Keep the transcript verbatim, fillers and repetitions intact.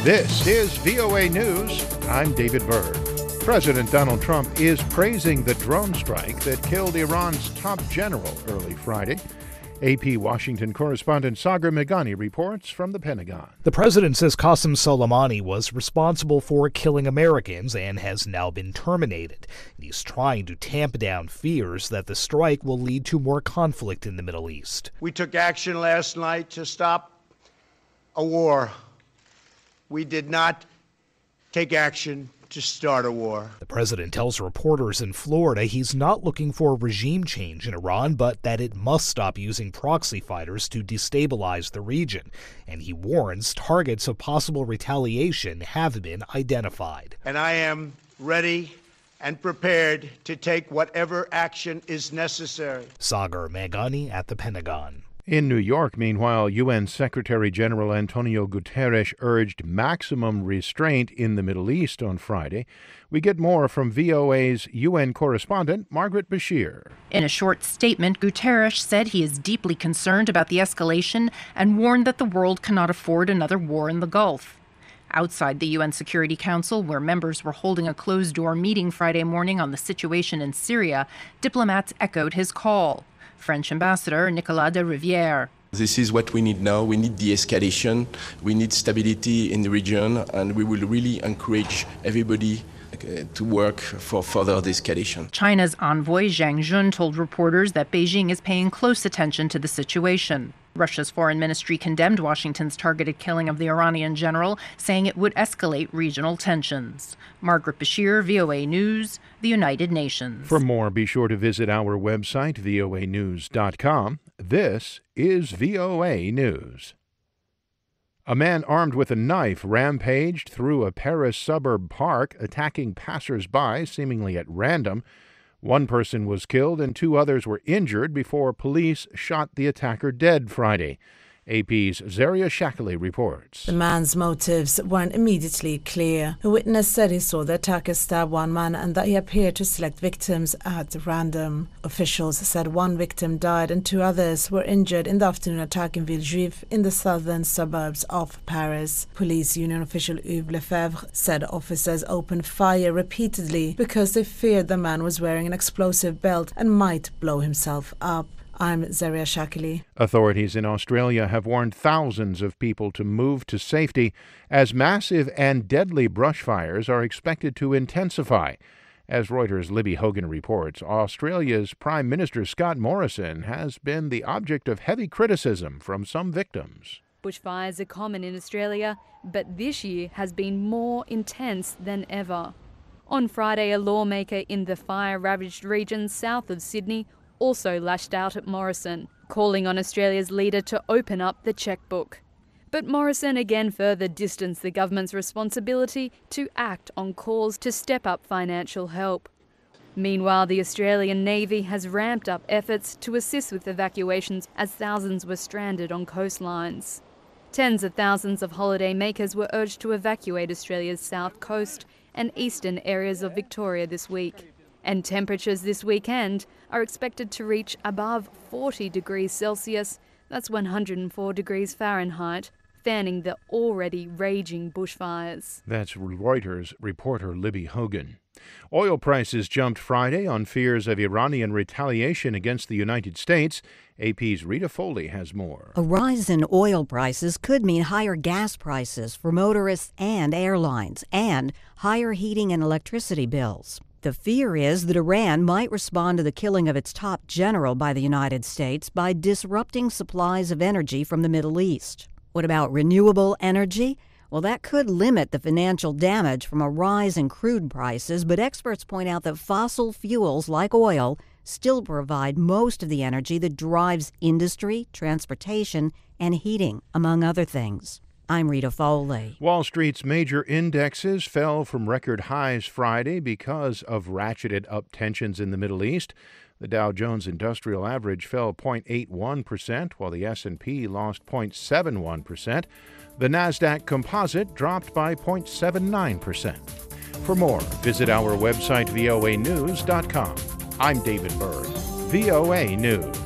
This is V O A News. I'm David Byrd. President Donald Trump is praising the drone strike that killed Iran's top general early Friday. A P Washington correspondent Sagar Meghani reports from the Pentagon. The president says Qasem Soleimani was responsible for killing Americans and has now been terminated. He's trying to tamp down fears that the strike will lead to more conflict in the Middle East. We took action last night to stop a war. We did not take action to start a war. The president tells reporters in Florida he's not looking for regime change in Iran, but that it must stop using proxy fighters to destabilize the region. And he warns targets of possible retaliation have been identified. And I am ready and prepared to take whatever action is necessary. Sagar Meghani at the Pentagon. In New York, meanwhile, U N Secretary General Antonio Guterres urged maximum restraint in the Middle East on Friday. We get more from V O A's U N correspondent, Margaret Bashir. In a short statement, Guterres said he is deeply concerned about the escalation and warned that the world cannot afford another war in the Gulf. Outside the U N Security Council, where members were holding a closed-door meeting Friday morning on the situation in Syria, diplomats echoed his call. French Ambassador Nicolas de Rivière. This is what we need now. We need de-escalation. We need stability in the region, and we will really encourage everybody to work for further de-escalation. China's envoy Zhang Jun told reporters that Beijing is paying close attention to the situation. Russia's foreign ministry condemned Washington's targeted killing of the Iranian general, saying it would escalate regional tensions. Margaret Bashir, V O A News, the United Nations. For more, be sure to visit our website, V O A news dot com. This is V O A News. A man armed with a knife rampaged through a Paris suburb park, attacking passers-by seemingly at random. One person was killed and two others were injured before police shot the attacker dead Friday. A P's Zaria Shackley reports. The man's motives weren't immediately clear. A witness said he saw the attacker stab one man and that he appeared to select victims at random. Officials said one victim died and two others were injured in the afternoon attack in Villejuif in the southern suburbs of Paris. Police union official Yves Lefebvre said officers opened fire repeatedly because they feared the man was wearing an explosive belt and might blow himself up. I'm Zaria Shackley. Authorities in Australia have warned thousands of people to move to safety as massive and deadly brush fires are expected to intensify. As Reuters' Libby Hogan reports, Australia's Prime Minister Scott Morrison has been the object of heavy criticism from some victims. Bushfires are common in Australia, but this year has been more intense than ever. On Friday, a lawmaker in the fire-ravaged region south of Sydney also lashed out at Morrison, calling on Australia's leader to open up the chequebook. But Morrison again further distanced the government's responsibility to act on calls to step up financial help. Meanwhile, the Australian Navy has ramped up efforts to assist with evacuations as thousands were stranded on coastlines. Tens of thousands of holiday makers were urged to evacuate Australia's south coast and eastern areas of Victoria this week. And temperatures this weekend are expected to reach above forty degrees Celsius, that's one hundred four degrees Fahrenheit, fanning the already raging bushfires. That's Reuters reporter Libby Hogan. Oil prices jumped Friday on fears of Iranian retaliation against the United States. A P's Rita Foley has more. A rise in oil prices could mean higher gas prices for motorists and airlines, and higher heating and electricity bills. The fear is that Iran might respond to the killing of its top general by the United States by disrupting supplies of energy from the Middle East. What about renewable energy? Well, that could limit the financial damage from a rise in crude prices, but experts point out that fossil fuels like oil still provide most of the energy that drives industry, transportation, and heating, among other things. I'm Rita Foley. Wall Street's major indexes fell from record highs Friday because of ratcheted up tensions in the Middle East. The Dow Jones Industrial Average fell zero point eight one percent, while the S and P lost zero point seven one percent. The Nasdaq Composite dropped by zero point seven nine percent. For more, visit our website, V O A news dot com. I'm David Byrd, V O A News.